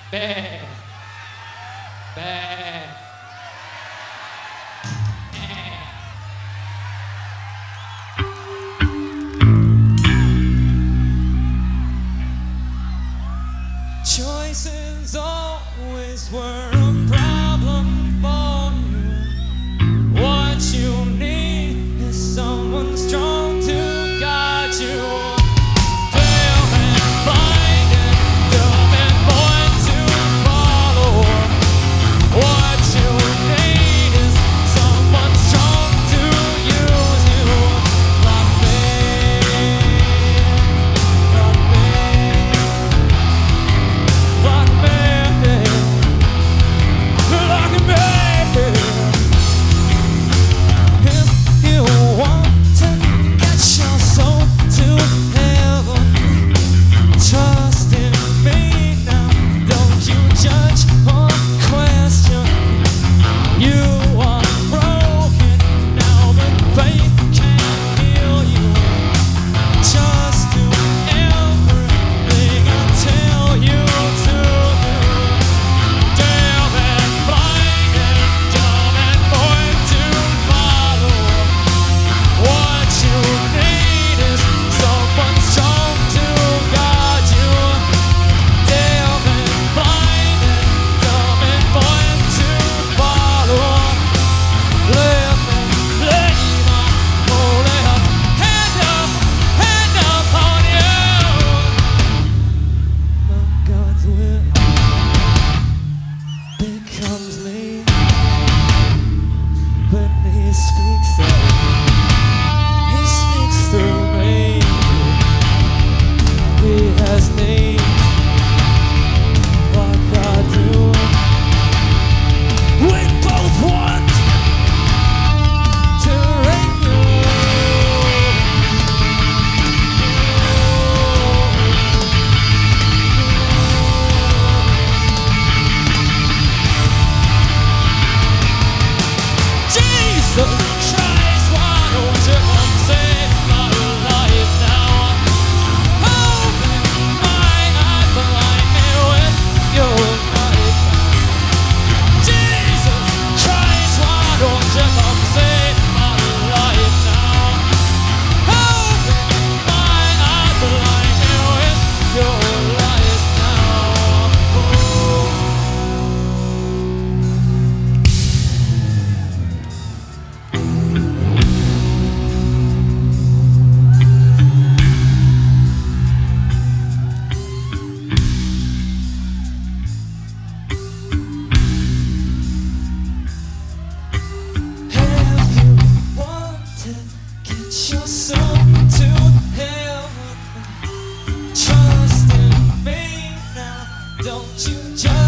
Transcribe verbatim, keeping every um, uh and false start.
Bad. Bad. Choices always were a problem for you. What you need is someone strong to guide you. Damn and blind and dumb and blind to follow. What you need is someone strong to use you. Like me, like me, like me, like me. If you want to get your soul to heaven, trust in me now. Don't you judge or question. You are broken now, but faith can heal you. Just do everything I tell you to do. Damn and blind and dumb and born to follow. What you need is someone strong to guide you. Damn and blind and dumb and born to follow. Let me lay my holy hand up, hand up on you. My God's will becomes me when He speaks up. He speaks through me. He has needs like I do. We both want to rape you. Jesus Christ, why don't you come save my life now? Open my eyes, blind me with your light. Jesus Christ, why don't you come save my life now? Open my eyes, blind me with your light now. Oh. If you want to get your soul to heaven, trust in me now. Don't you judge